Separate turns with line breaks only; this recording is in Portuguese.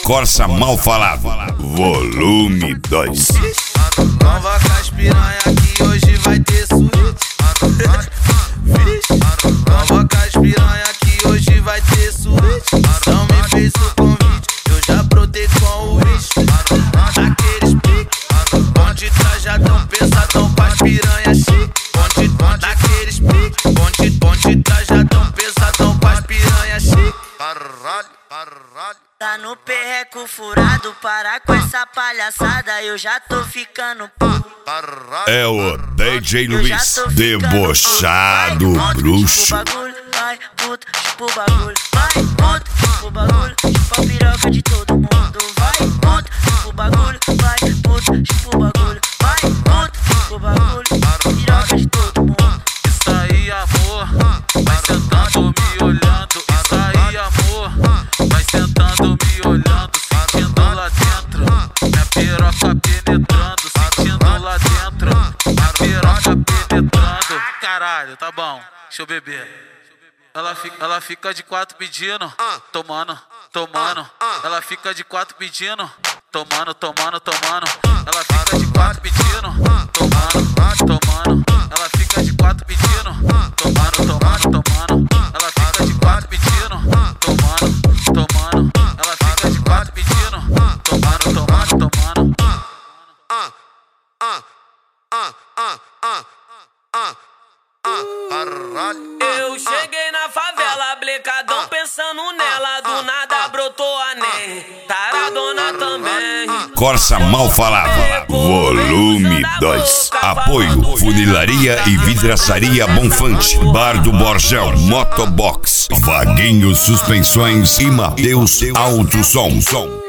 Corsa Mal Falado, volume 2.
Nova Caspiranha que hoje vai ter suíte. Nova Caspiranha que hoje vai ter suíte. Não me fez o convite, eu já brotei com o Rich. Aqueles piques, bonde trajadão pesadão com as piranhas chique. Daqueles piques, bonde trajadão pesadão com as piranhas chique.
Tá no perreco furado, para com essa palhaçada, eu já tô ficando puto.
É o DJ Luiz, debochado bruxo.
Vai, puto, chupa o bagulho. Vai, puto, chupa o bagulho. Chupa a piroca de todo mundo. Vai, puto, chupa o bagulho. Vai, puto, chupa o bagulho. Vai, puto, chupa o bagulho. Piroca de todo mundo.
Isso aí, amor, vai sentando me olhando. Isso aí, amor, vai sentando me olhando. Sentindo lá dentro, minha piroca penetrando. Sentindo lá dentro, minha piroca penetrando. Caralho, tá bom, deixa eu beber. Ela fica de quatro pedindo, tomando. Ela fica de quatro pedindo, tomando. Ela fica de quatro pedindo, tomando. Ela fica de quatro pedindo, tomando. Ela fica de quatro pedindo, tomando. Ela fica de quatro pedindo, tomando.
Eu cheguei na favela, blecadão pensando nela. Do nada brotou a NEM, taradona também.
Corsa Mal Falado, volume 2. Apoio Funilaria e Vidraçaria Bonfante, Bar do Borjão, Motobox, Vaguinho Suspensões e Mateus Alto Som.